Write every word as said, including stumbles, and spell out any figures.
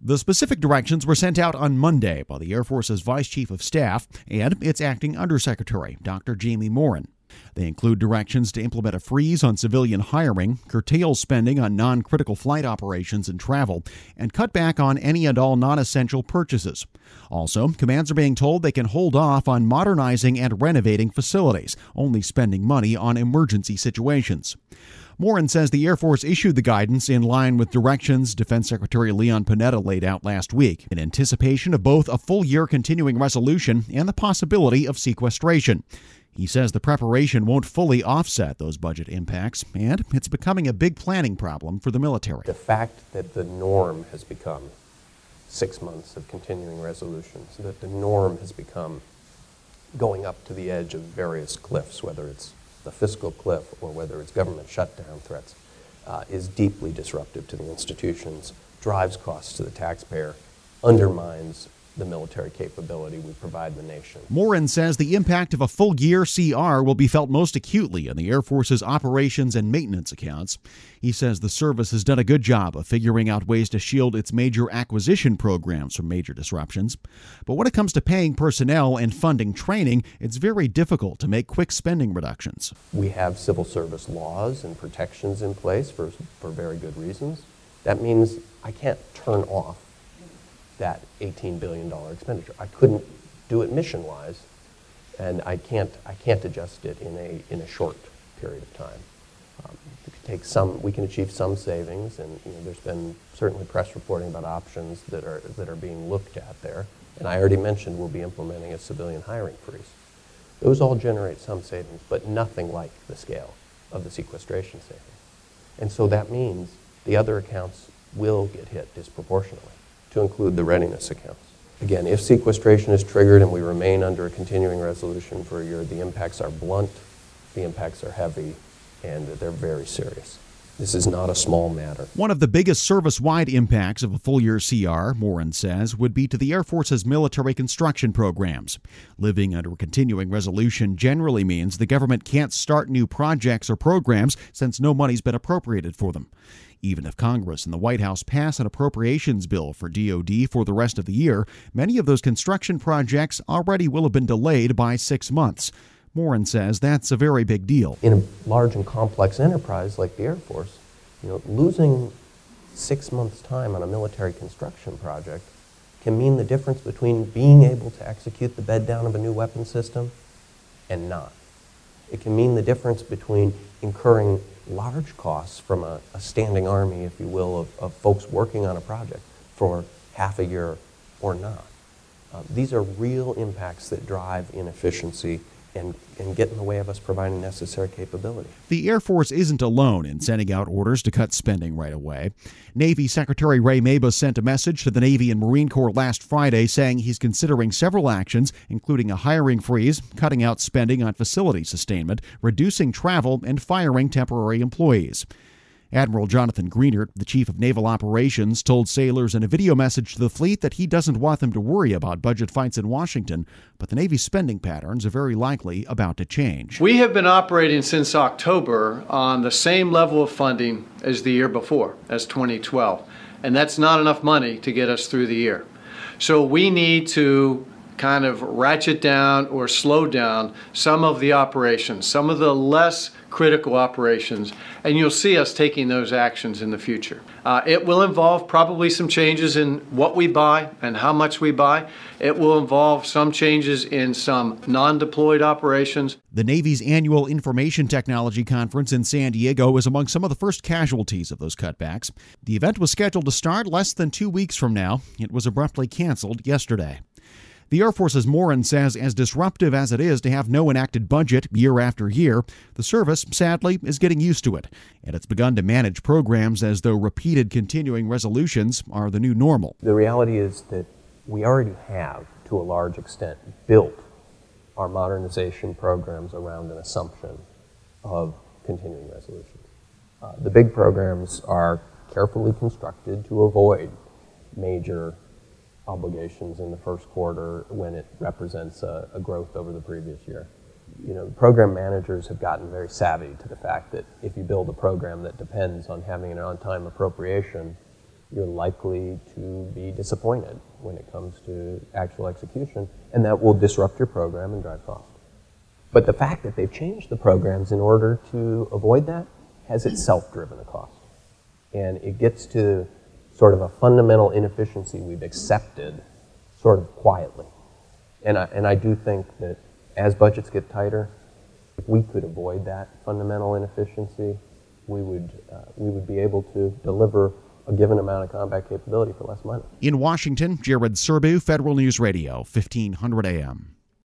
The specific directions were sent out on Monday by the Air Force's Vice Chief of Staff and its acting Undersecretary, Doctor Jamie Morin. They include directions to implement a freeze on civilian hiring, curtail spending on non-critical flight operations and travel, and cut back on any and all non-essential purchases. Also, commands are being told they can hold off on modernizing and renovating facilities, only spending money on emergency situations. Morin says the Air Force issued the guidance in line with directions Defense Secretary Leon Panetta laid out last week, in anticipation of both a full-year continuing resolution and the possibility of sequestration. He says the preparation won't fully offset those budget impacts, and it's becoming a big planning problem for the military. The fact that the norm has become six months of continuing resolutions, that the norm has become going up to the edge of various cliffs, whether it's the fiscal cliff or whether it's government shutdown threats, uh, is deeply disruptive to the institutions, drives costs to the taxpayer, undermines the military capability we provide the nation. Morin says the impact of a full-year C R will be felt most acutely in the Air Force's operations and maintenance accounts. He says the service has done a good job of figuring out ways to shield its major acquisition programs from major disruptions. But when it comes to paying personnel and funding training, it's very difficult to make quick spending reductions. We have civil service laws and protections in place for, for very good reasons. That means I can't turn off that eighteen billion dollars expenditure. I couldn't do it mission-wise, and I can't I can't adjust it in a in a short period of time. Um, we can take some, we can achieve some savings, and you know, there's been certainly press reporting about options that are that are being looked at there. And I already mentioned we'll be implementing a civilian hiring freeze. Those all generate some savings, but nothing like the scale of the sequestration savings. And so that means the other accounts will get hit disproportionately, to include the readiness accounts. Again, if sequestration is triggered and we remain under a continuing resolution for a year, the impacts are blunt, the impacts are heavy, and they're very serious. This is not a small matter. One of the biggest service-wide impacts of a full-year C R, Morin says, would be to the Air Force's military construction programs. Living under a continuing resolution generally means the government can't start new projects or programs since no money's been appropriated for them. Even if Congress and the White House pass an appropriations bill for D O D for the rest of the year, many of those construction projects already will have been delayed by six months. Morin says that's a very big deal. In a large and complex enterprise like the Air Force, you know, losing six months' time on a military construction project can mean the difference between being able to execute the bed down of a new weapon system and not. It can mean the difference between incurring large costs from a, a standing army, if you will, of, of folks working on a project for half a year or not. Uh, these are real impacts that drive inefficiency and, and get in the way of us providing necessary capability. The Air Force isn't alone in sending out orders to cut spending right away. Navy Secretary Ray Mabus sent a message to the Navy and Marine Corps last Friday saying he's considering several actions, including a hiring freeze, cutting out spending on facility sustainment, reducing travel, and firing temporary employees. Admiral Jonathan Greenert, the chief of naval operations, told sailors in a video message to the fleet that he doesn't want them to worry about budget fights in Washington, but the Navy's spending patterns are very likely about to change. We have been operating since October on the same level of funding as the year before, as twenty twelve, and that's not enough money to get us through the year. So we need to kind of ratchet down or slow down some of the operations, some of the less critical operations, and you'll see us taking those actions in the future. Uh, it will involve probably some changes in what we buy and how much we buy. It will involve some changes in some non-deployed operations. The Navy's annual Information Technology Conference in San Diego was among some of the first casualties of those cutbacks. The event was scheduled to start less than two weeks from now. It was abruptly canceled yesterday. The Air Force's Morin says as disruptive as it is to have no enacted budget year after year, the service, sadly, is getting used to it, and it's begun to manage programs as though repeated continuing resolutions are the new normal. The reality is that we already have, to a large extent, built our modernization programs around an assumption of continuing resolutions. Uh, the big programs are carefully constructed to avoid major obligations in the first quarter when it represents a, a growth over the previous year. You know, program managers have gotten very savvy to the fact that if you build a program that depends on having an on-time appropriation, you're likely to be disappointed when it comes to actual execution, and that will disrupt your program and drive cost. But the fact that they've changed the programs in order to avoid that has itself driven a cost. And it gets to sort of a fundamental inefficiency we've accepted sort of quietly. And I, and I do think that as budgets get tighter, if we could avoid that fundamental inefficiency, we would, uh, we would be able to deliver a given amount of combat capability for less money. In Washington, Jared Serbu, Federal News Radio, fifteen hundred A M.